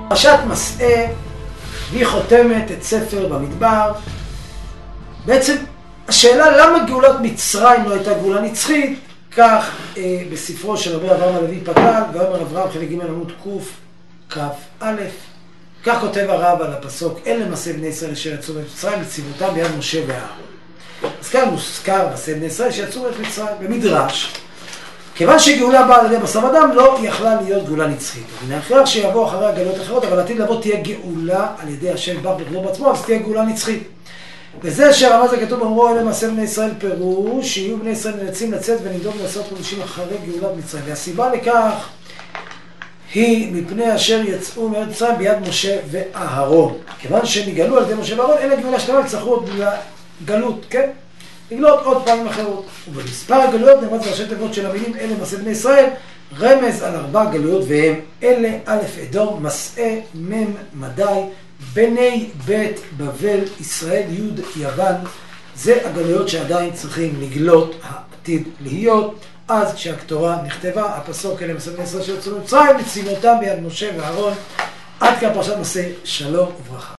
פרשת מסעה, היא חותמת את ספר במדבר. בעצם השאלה למה גאולת מצרים לא הייתה גאולה נצחית, כך בספרו של רבי אברהם הלוי פתל, ואומר אברהם חלק ג' עמוד קכ"א, כך כותב הרב על הפסוק, אלה מעשה בני ישראל אשר יצאו ממצרים לציוותם ביד משה ואהרון. אז כאן מוזכר מעשה בני ישראל שיצאו ממצרים במדרש. כיוון שגאולה באה על ידי בשר ודם, לא יכלה להיות גאולה נצחית. ונאחר שיבוא אחרי הגאולות אחרות, אבל עתיד לבוא תהיה גאולה על ידי השם בר בכבודו בעצמו, אז תהיה גאולה נצחית. וזה שרמז הכתוב אמרו אלה מעשה בני ישראל פירוש, שיהיו בני ישראל נאלצים לצאת ונדאוג לעשות חודשים אחרי גאולת מצרים. והסיבה לכך היא מפני אשר יצאו מארץ מצרים ביד משה ואהרון. כיוון שהם יגאלו על ידי משה ואהרון, אלה גאולה שלמה יצטרכו עוד גלות, כן? לגלות עוד פעמים אחרות. ובמספר הגלויות נרמז ראשי תיבות של המילים אלה מעשה בני ישראל, רמז על 4 גלויות, והם אלה א' אדום, מסעה, מ' מדי, בני בית בבל, ישראל, י' יוון. זה הגלויות שעדיין צריכים לגלות העתיד להיות. אז כשהקטורה נכתבה, הפסוק אלה מעשה בני ישראל שיצאו ממצרים, לציוותם ביד משה ואהרון. עד כאן פרשת מסעה, שלום וברכה.